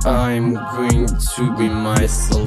I'm going to be myself.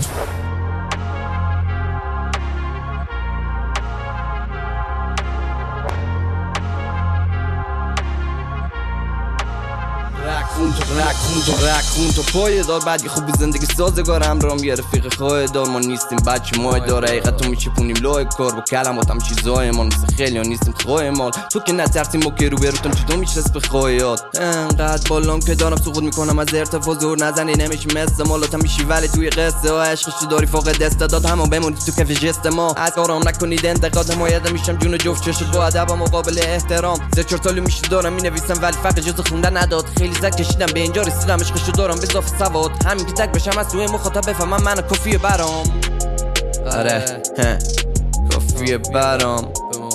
رکون تو پای دار بعد یه خوب زندگی سازگارم رام یه رفیق خواه دار ما نیستیم بچه ماه دار حقیقت تو میچپونیم لای کار با کلماتم چیزای ما مثل خیلی ها نیستیم خواه مال تو که نترسیم ما که رو بروتون چطور میشست به خواهیات انقدر بالام که دارم سقوط میکنم از ارتفاع زور نزنی نمیشی مثل مالاتم میشی ولی توی قصه ها عشقش داری فاقد استعداد همه بمونی تو کف جست ما از کارام نکنید انتقاد حمایت میشم جون جفت چش با ادب مقابل احترام 3-4 سالی میشه دارم مینویسم ولی فقط جز خوندن نداد خیلی زد کشیدم به اینجا رسیدم عشقشو دارم به اضافه سواد همین که تک بشم از توی مخاطب بفهمم منو کافیه برام آره کافیه برام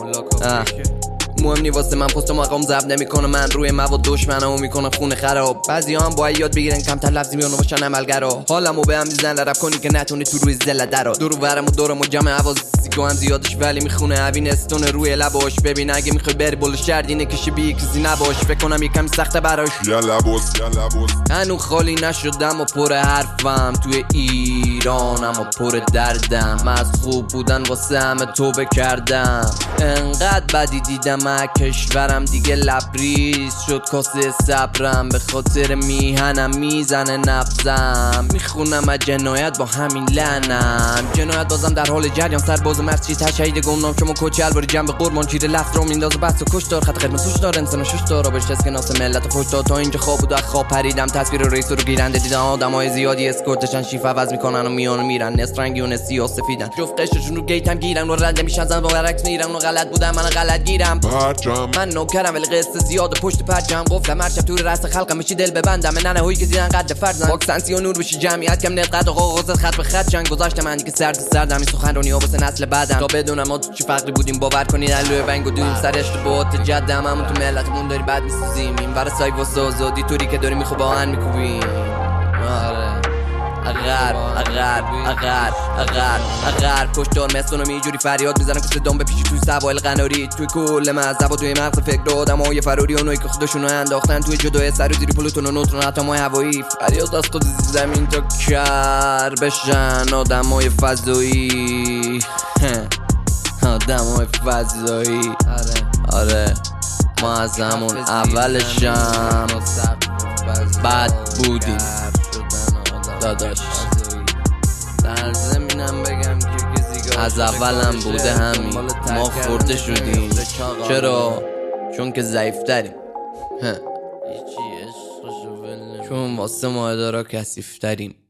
مهم نی واسه من پست و مقام ضبط نمیکنه من روی مواد دشمنمو میکنم خونه خراب بعضی هم باید یاد بگیرن کمتر لفظی میونو باشن عملگرا حالمو به هم میزنن رپ کنی که نتونی تو روی زله درا دور و برم و دورم و جمع عوازیگو هم زیادش ولی میخونه اوین استون روی لباش ببین اگه میخوای بری بول شهر دینه کشی بی کسی نباش فکر کنم یکم سخته براش یا لباس هنو خالی نشدم و پر حرفم توی ایرانم و پر دردم از خوب بودن واسه همه توبه کردم انقدر بدی دیدم کشورم دیگه لبریز شد کاسه صبرم به خاطر میهنم میزنه نبزم میخونم از جنایت با همین لعنم جنایت بازم در حال جریان سرباز مرچی تشهید گمنام شما کوچه الباری جنب قربان چیره لفت رو میندازه بحث و کشتار خط قرمز سوش دار انسان شش دار آبش اسکناس ملت و فوش تا اینجا خواب بود و خواب پریدم تصویر رئیس رو گیرنده دیدم آدمای زیادی اسکورتشن شیف عوض میکنن و میان میرن نصف رنگی و سیاه سفیدن جفت قشرشون رو گیتم گیرن و رد میشن زن با برعکس میرن و غلط بودم من غلط گیرم من نوکرم ولی قصه زیاد پشت پرچم گفتم هر شب تو رأس خلقم بشی دل ببندم من هویی که دیدن قد فرزن واکسنسی و نور بشی جمعیت کم نقد و قاغاز خط به خط جنگ گذاشتم من دیگه سردم این سخنرانی ها واسه نسل بعدم تا بدونم ما تو چی فقری بودیم باور کنید الوی بنگ و دویم سر اشتباهات جدم همون تو ملتمون داری بعد میسوزیم این ور سایه واسه آزادی طوری که داری میخواب آهن میکوبیم اگر پشتار مستونم اینجوری فریاد میزنم که صدام بپیچی توی سوال قناری توی کل مذهب و توی مغز فکر آدمای فراری اونایی که خودشونو انداختن توی جدای سر و زیری پلوتون و نوترون اتمای هوایی فریاد از خود زمین تا کر بشن آدمای فضایی آدمای فضایی آره ما از همون اولشم بد بودیم داداش در زمینم بگم که از اولم بوده همین ما خورده شدیم چرا؟ چون که ضعیفتریم چون واسه ما ادارا کثیفتریم